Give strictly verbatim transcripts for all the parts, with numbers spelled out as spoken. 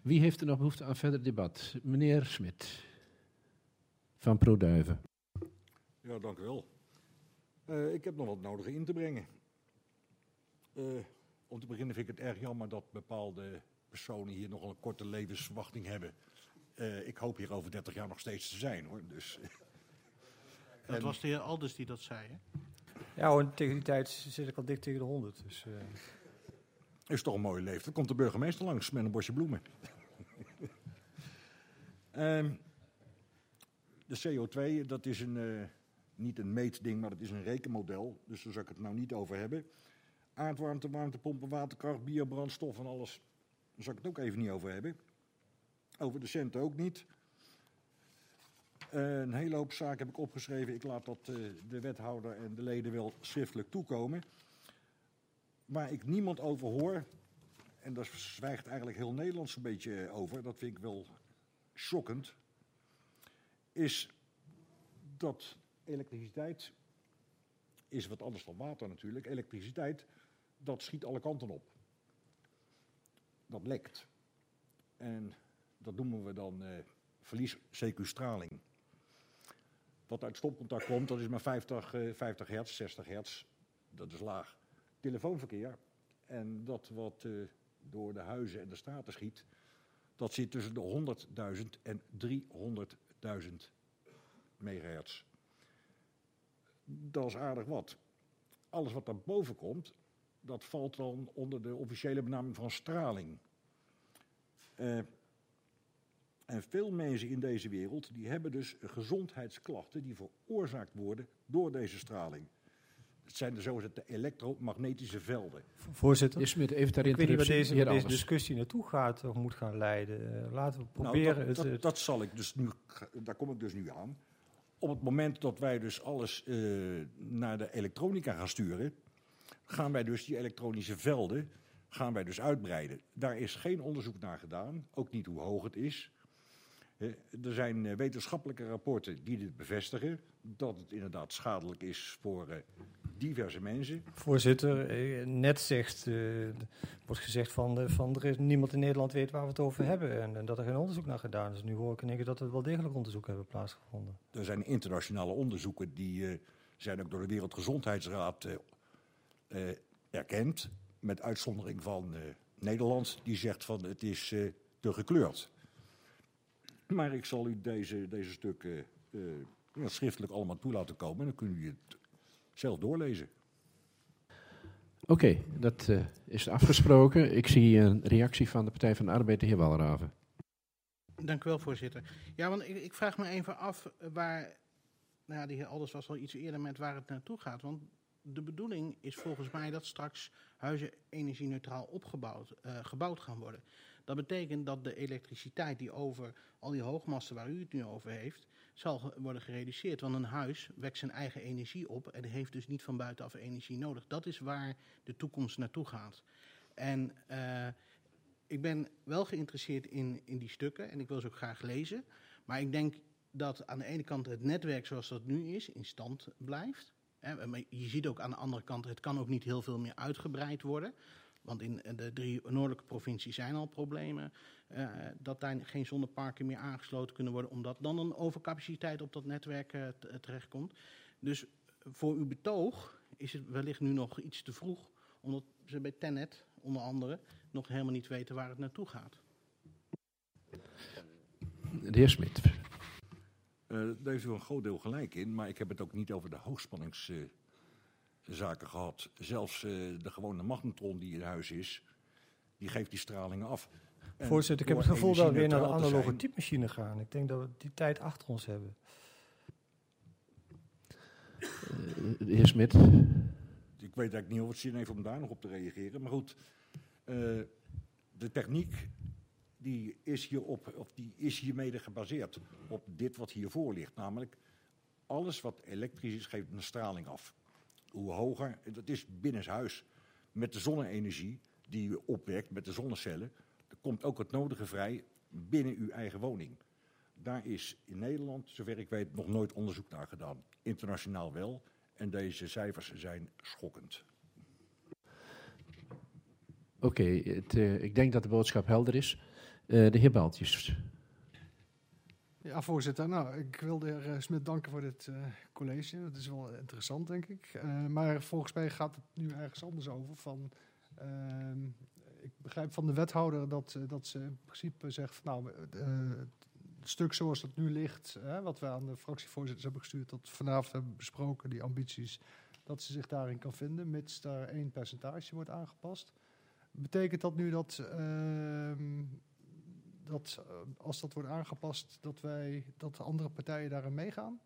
Wie heeft er nog behoefte aan verder debat? Meneer Smit van ProDuiven. Ja, dank u wel. Uh, ik heb nog wat nodig in te brengen. Uh, om te beginnen vind ik het erg jammer dat bepaalde personen hier nog een korte levensverwachting hebben. Uh, ik hoop hier over dertig jaar nog steeds te zijn, hoor. Dus, dat en... was de heer Alders die dat zei, hè? Ja hoor, tegen die tijd zit ik al dik tegen de honderd. Dus, uh... is toch een mooie leeftijd. Dan komt de burgemeester langs met een bosje bloemen. um, de C O twee, dat is een, uh, niet een meetding, maar dat is een rekenmodel. Dus daar zal ik het nou niet over hebben. Aardwarmte, warmtepompen, waterkracht, biobrandstof en alles. Daar zal ik het ook even niet over hebben. Over de centen ook niet. Uh, een hele hoop zaken heb ik opgeschreven. Ik laat dat uh, de wethouder en de leden wel schriftelijk toekomen. Waar ik niemand over hoor, en daar zwijgt eigenlijk heel Nederland zo'n beetje over, dat vind ik wel schokkend, is dat elektriciteit is wat anders dan water natuurlijk. Elektriciteit, dat schiet alle kanten op. Dat lekt. En dat noemen we dan uh, verlies-sequestraling. Wat uit stopcontact komt, dat is maar vijftig, uh, vijftig hertz, zestig hertz. Dat is laag. Telefoonverkeer en dat wat uh, door de huizen en de straten schiet, dat zit tussen de honderdduizend en driehonderdduizend megahertz. Dat is aardig wat. Alles wat daarboven komt, dat valt dan onder de officiële benaming van straling. Uh, en veel mensen in deze wereld, die hebben dus gezondheidsklachten die veroorzaakt worden door deze straling. Het zijn de zogeheten elektromagnetische velden. Voorzitter, is met even ter ik weet niet waar deze, deze deze discussie naartoe gaat of moet gaan leiden. Uh, laten we proberen... Nou, dat, het, dat, dat zal ik dus nu, daar kom ik dus nu aan. Op het moment dat wij dus alles uh, naar de elektronica gaan sturen, gaan wij dus die elektronische velden gaan wij dus uitbreiden. Daar is geen onderzoek naar gedaan, ook niet hoe hoog het is. Uh, er zijn uh, wetenschappelijke rapporten die dit bevestigen, dat het inderdaad schadelijk is voor uh, diverse mensen. Voorzitter, uh, net zegt, uh, wordt gezegd van, uh, van er is niemand in Nederland weet waar we het over hebben en, en dat er geen onderzoek naar gedaan is. Nu hoor ik in één keer dat er wel degelijk onderzoeken hebben plaatsgevonden. Er zijn internationale onderzoeken die uh, zijn ook door de Wereldgezondheidsraad uh, uh, erkend, met uitzondering van uh, Nederland, die zegt van het is uh, te gekleurd. Maar ik zal u deze, deze stukken uh, ja, schriftelijk allemaal toe laten komen en dan kunnen u het zelf doorlezen. Oké, okay, dat uh, is afgesproken. Ik zie een reactie van de Partij van de Arbeid, de heer Walraven. Dank u wel, voorzitter. Ja, want ik, ik vraag me even af waar, nou ja, de heer Alders was al iets eerder met waar het naartoe gaat. Want de bedoeling is volgens mij dat straks huizen energie-neutraal opgebouwd, uh, gebouwd gaan worden. Dat betekent dat de elektriciteit die over al die hoogmasten waar u het nu over heeft, zal worden gereduceerd. Want een huis wekt zijn eigen energie op en heeft dus niet van buitenaf energie nodig. Dat is waar de toekomst naartoe gaat. En uh, ik ben wel geïnteresseerd in, in die stukken en ik wil ze ook graag lezen. Maar ik denk dat aan de ene kant het netwerk zoals dat nu is in stand blijft. Maar je ziet ook aan de andere kant, het kan ook niet heel veel meer uitgebreid worden. Want in de drie noordelijke provincies zijn al problemen. Uh, dat daar geen zonneparken meer aangesloten kunnen worden. Omdat dan een overcapaciteit op dat netwerk uh, terechtkomt. Dus voor uw betoog is het wellicht nu nog iets te vroeg. Omdat ze bij Tennet, onder andere, nog helemaal niet weten waar het naartoe gaat. De heer Smit. Uh, daar heeft u een groot deel gelijk in, maar ik heb het ook niet over de hoogspanningszaken uh, gehad. Zelfs uh, de gewone magnetron die in huis is, die geeft die stralingen af. En voorzitter, ik heb het gevoel dat we weer naar de analoge typemachine gaan. Ik denk dat we die tijd achter ons hebben. Uh, de heer Smit. Ik weet eigenlijk niet of het zin heeft om daar nog op te reageren, maar goed. Uh, de techniek die is, hierop, of die is hiermede gebaseerd op dit wat hiervoor ligt. Namelijk, alles wat elektrisch is, geeft een straling af. Hoe hoger, dat is binnenshuis. Met de zonne-energie die u opwekt met de zonnecellen, er komt ook het nodige vrij binnen uw eigen woning. Daar is in Nederland, zover ik weet, nog nooit onderzoek naar gedaan. Internationaal wel. En deze cijfers zijn schokkend. Oké, okay, uh, ik denk dat de boodschap helder is. Uh, de heer Baltjes. Ja, voorzitter. Nou, ik wil de heer Smit danken voor dit uh, college. Dat is wel interessant, denk ik. Uh, maar volgens mij gaat het nu ergens anders over. Van, uh, ik begrijp van de wethouder dat, uh, dat ze in principe zegt... Van, nou, uh, het stuk zoals het nu ligt, hè, wat we aan de fractievoorzitters hebben gestuurd... dat we vanavond hebben besproken, die ambities... dat ze zich daarin kan vinden, mits daar één percentage wordt aangepast. Betekent dat nu dat... Uh, dat uh, als dat wordt aangepast, dat wij dat de andere partijen daarin meegaan?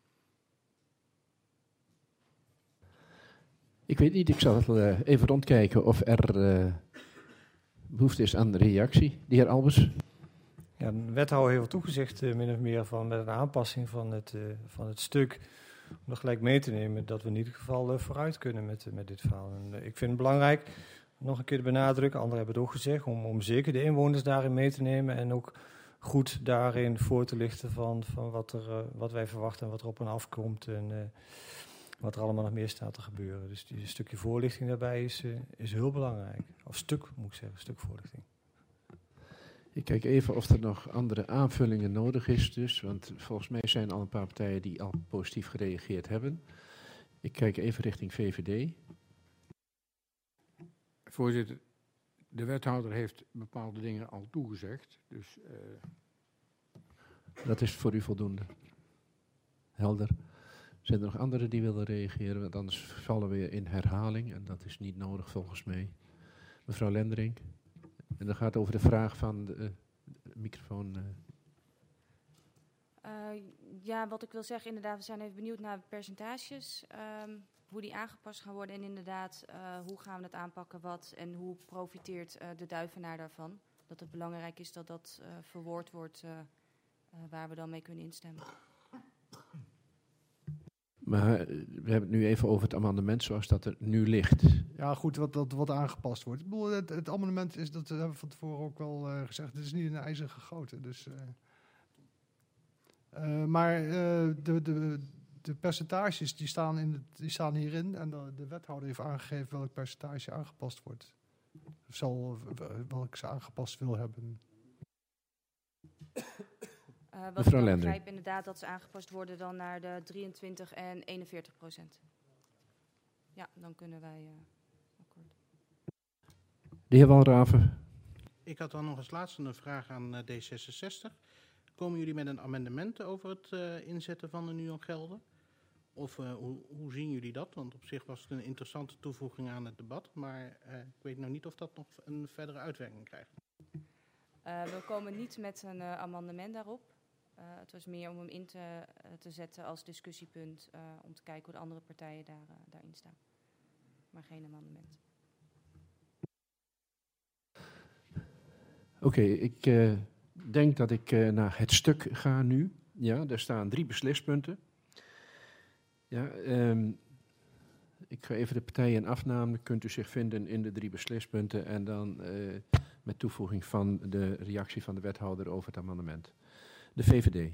Ik weet niet, ik zal het uh, even rondkijken of er uh, behoefte is aan de reactie. De heer Albers. Ja, de wethouder heeft toegezegd, uh, min of meer, van met een aanpassing van het, uh, van het stuk, om nog gelijk mee te nemen dat we in ieder geval uh, vooruit kunnen met, uh, met dit verhaal. En, uh, ik vind het belangrijk, nog een keer te benadrukken, anderen hebben het ook gezegd, om, om zeker de inwoners daarin mee te nemen en ook goed daarin voor te lichten van, van wat, er, uh, wat wij verwachten en wat er op en afkomt en uh, wat er allemaal nog meer staat te gebeuren. Dus die stukje voorlichting daarbij is, uh, is heel belangrijk. Of stuk, moet ik zeggen, stuk voorlichting. Ik kijk even of er nog andere aanvullingen nodig is, dus, want volgens mij zijn al een paar partijen die al positief gereageerd hebben. Ik kijk even richting V V D. Voorzitter, de wethouder heeft bepaalde dingen al toegezegd, dus... Uh... Dat is voor u voldoende. Helder. Zijn er nog anderen die willen reageren, want anders vallen we in herhaling en dat is niet nodig volgens mij. Mevrouw Lendering. En dat gaat over de vraag van de uh, microfoon. Uh. Uh, ja, wat ik wil zeggen, inderdaad, we zijn even benieuwd naar percentages. Um, hoe die aangepast gaan worden en inderdaad, uh, hoe gaan we het aanpakken, wat en hoe profiteert uh, de duivenaar daarvan. Dat het belangrijk is dat dat uh, verwoord wordt uh, uh, waar we dan mee kunnen instemmen. Maar uh, we hebben het nu even over het amendement zoals dat er nu ligt. Ja, goed, wat, wat, wat aangepast wordt. Ik bedoel, het, het amendement is, dat hebben we van tevoren ook wel uh, gezegd, het is niet in een ijzer gegoten. Dus, uh, uh, maar uh, de, de, de percentages die staan, in het, die staan hierin en de, de wethouder heeft aangegeven welk percentage aangepast wordt. Of zal, welk ze aangepast wil hebben. Uh, wat ik begrijp inderdaad dat ze aangepast worden dan naar de drieëntwintig en eenenveertig procent. Ja, dan kunnen wij uh, akkoord. De heer Walraven. Ik had dan nog als laatste een vraag aan uh, D zesenzestig. Komen jullie met een amendement over het uh, inzetten van de NUON gelden? Of uh, hoe, hoe zien jullie dat? Want op zich was het een interessante toevoeging aan het debat. Maar uh, ik weet nou niet of dat nog een verdere uitwerking krijgt. Uh, we komen niet met een uh, amendement daarop. Uh, het was meer om hem in te, uh, te zetten als discussiepunt. Uh, om te kijken hoe de andere partijen daar, uh, daarin staan. Maar geen amendement. Oké, okay, ik uh, denk dat ik uh, naar het stuk ga nu. Ja, daar staan drie beslispunten. Ja, um, ik ga even de partijen afnamen. Kunt u zich vinden in de drie beslispunten en dan uh, met toevoeging van de reactie van de wethouder over het amendement. De V V D.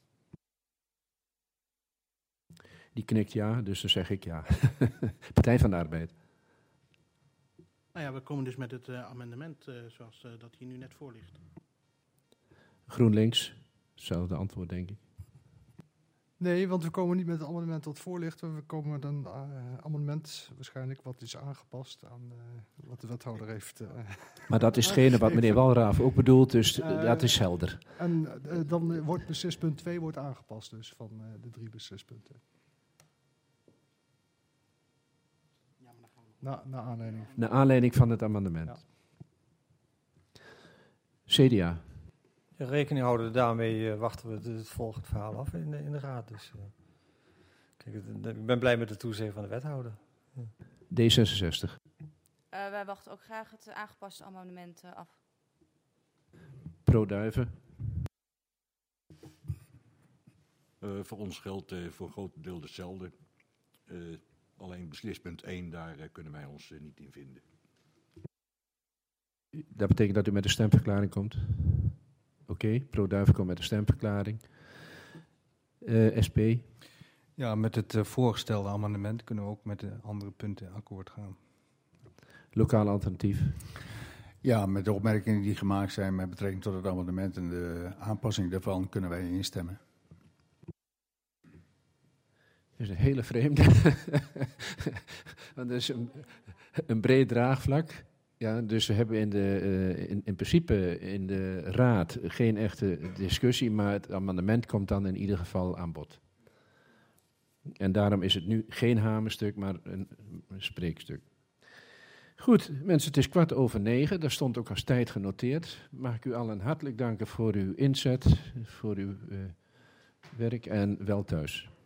Die knikt ja, dus dan zeg ik ja. Partij van de Arbeid. Nou ja, we komen dus met het uh, amendement uh, zoals uh, dat hier nu net voor ligt. GroenLinks, hetzelfde antwoord denk ik. Nee, want we komen niet met het amendement dat voor ligt. We komen met een uh, amendement waarschijnlijk wat is aangepast aan uh, wat de wethouder heeft. Uh, maar dat is hetgene wat meneer Walraaf ook bedoelt, dus uh, dat is helder. En uh, dan uh, wordt beslispunt twee wordt aangepast dus van uh, de drie beslispunten. Ja, maar dan gaan we na, na aanleiding. Naar aanleiding van het amendement. Ja. C D A. Ja, rekening houden, daarmee uh, wachten we het, het volgende verhaal af in de, in de raad. Dus, uh, kijk, het, ik ben blij met de toezegging van de wethouder. Ja. D zesenzestig. Uh, wij wachten ook graag het uh, aangepaste amendement uh, af. Pro Duiven. Uh, voor ons geldt uh, voor een groot deel hetzelfde. Uh, alleen beslispunt één, daar uh, kunnen wij ons uh, niet in vinden. Dat betekent dat u met een stemverklaring komt? Oké, okay, Pro Duiven komt met een stemverklaring. Uh, S P? Ja, met het uh, voorgestelde amendement kunnen we ook met de andere punten akkoord gaan. Lokaal alternatief? Ja, met de opmerkingen die gemaakt zijn met betrekking tot het amendement en de aanpassing daarvan kunnen wij instemmen. Dat is een hele vreemde. Want dat is een, een breed draagvlak. Ja, dus we hebben in, de, uh, in, in principe in de raad geen echte discussie, maar het amendement komt dan in ieder geval aan bod. En daarom is het nu geen hamerstuk, maar een, een spreekstuk. Goed, mensen, het is kwart over negen. Daar stond ook als tijd genoteerd. Mag ik u allen hartelijk danken voor uw inzet, voor uw uh, werk en wel thuis.